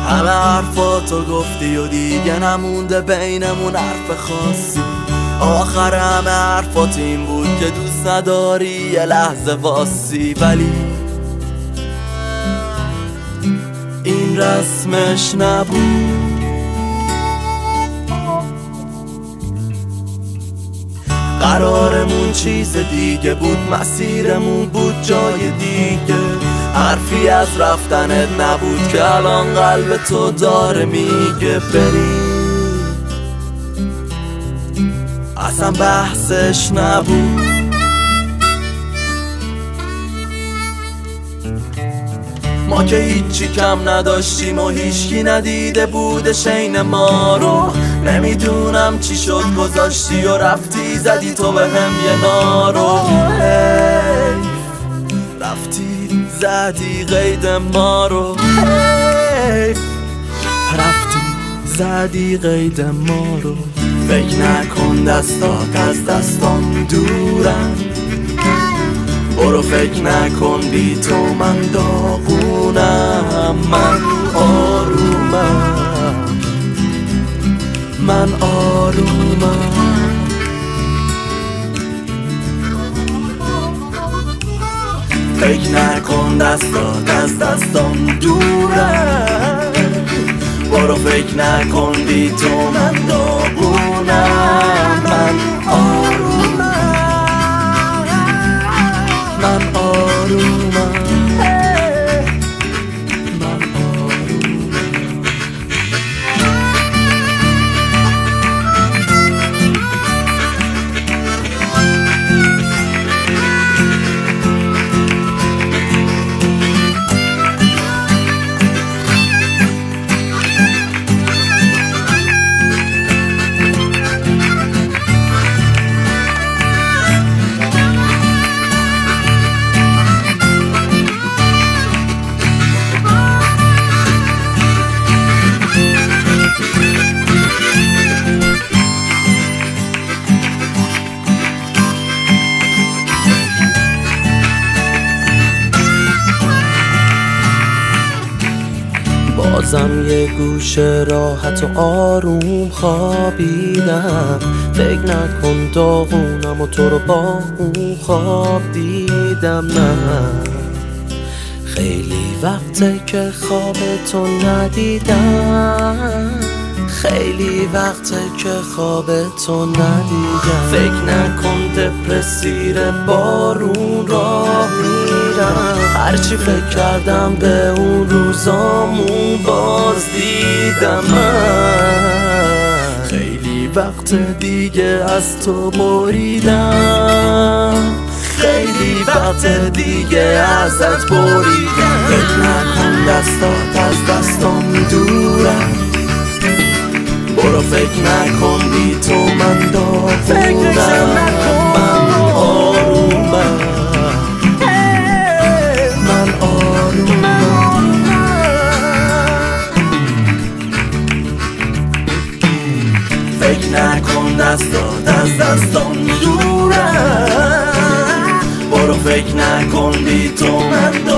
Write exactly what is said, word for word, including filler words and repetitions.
همه حرفاتو گفتی و دیگه نمونده بینمون حرف خاصی. آخر همه حرفات این بود که دوست نداری یه لحظه واسی، ولی این رسمش نبود. قرارمون چیز دیگه بود، مسیرمون بود جای دیگه. حرفی از رفتنت نبود که الان قلب تو داره میگه بری. اصلا بحثش نبود. ما که هیچی کم نداشتیم و هیچکی ندیده بودش عین ما رو. نمیدونم چی شد گذاشتی و رفتی زدی تو به هم یه نارو. حیف رفتی زدی قید ما رو. حیف رفتی زدی قید ما رو. فکر نکن دستات از دستام دورن، برو فکر نکن بی تو من داغونم. من آرومم، من آرومم. فکر نکن دستات از دستام دورن، برو فکر نکن بی تو من داغونم. من آرومم، من آرومم. من آرومم. بازم یه گوشه راحت و آروم خوابیدم. فکر نکن داغونم و تو رو با اون خواب دیدم. من خیلی وقته که خواب تو ندیدم، خیلی وقته که خواب تو ندیدم. فکر نکن دپرسیر بارون راه میرم. هرچی فکر کردم به اون روزامون باز دیدم. من خیلی وقت دیگه از تو بریدم، خیلی وقت دیگه ازت بریدم. فکر نکن دستات از دستام دورن، برو فکر نکن بی تو من داغونم. من آرومم، من آرومم. فکر نکن دستات از دستام دورن، برو فکر نکن بی تو من داغونم.